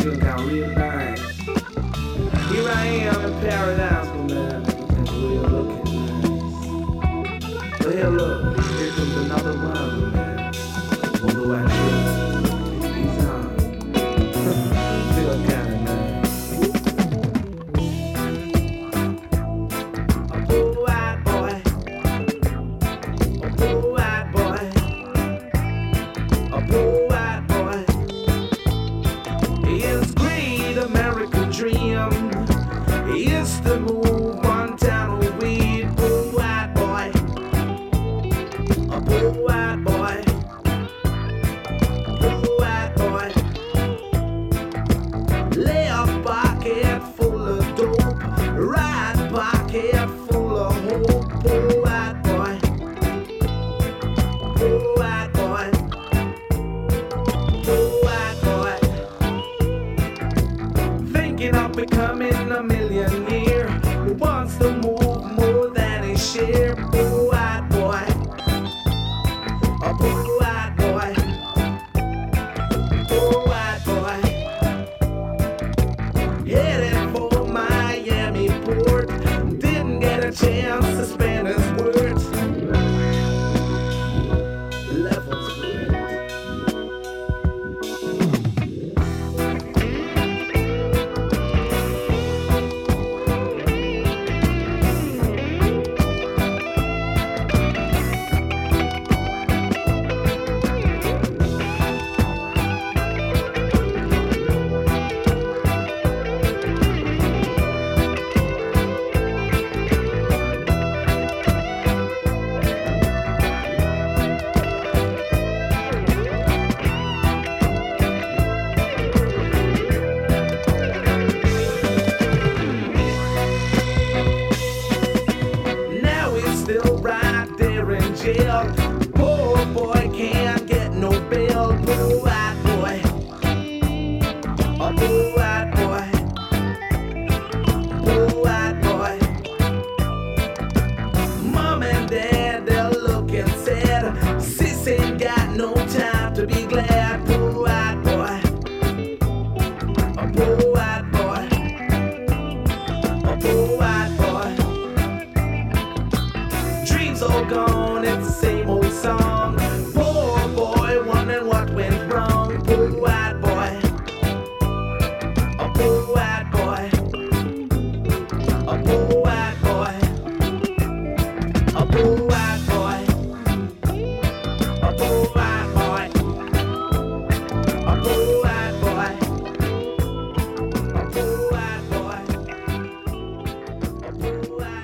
feeling kind of real nice. Here I am in paradise, my man. Everything's real looking nice. But hey, look, here comes another one, man. Although I should, he's on. Feel kind of nice. A poor white boy. A poor white boy. A poor white boy. His great American dream is to move one town of weed. Poor white boy. A poor white boy. Poor white boy. Left pocket full of dope, right pocket full of hope. Poor white boy. Poor white boy. Poor white boy. Thinking of becoming a millionaire, who wants to move more than his share. Poor white boy. A poor white boy. Poor white boy. Headed for Miami port, didn't get a chance to spend his words. Levels great. Now he's still right there in jail. Poor boy can't get no bail. Poor white boy. A poor white boy. Poor white boy. Mom and dad, they're looking sad. Sis ain't got no time to be glad. Poor white boy. A poor white boy. A poor white boy. Dreams all gone, it's the same old song. Poor boy wondering what went wrong. Poor white boy. A poor white boy. A poor white boy. A poor white boy. A poor white boy. A poor white boy. A poor white boy. A poor white boy.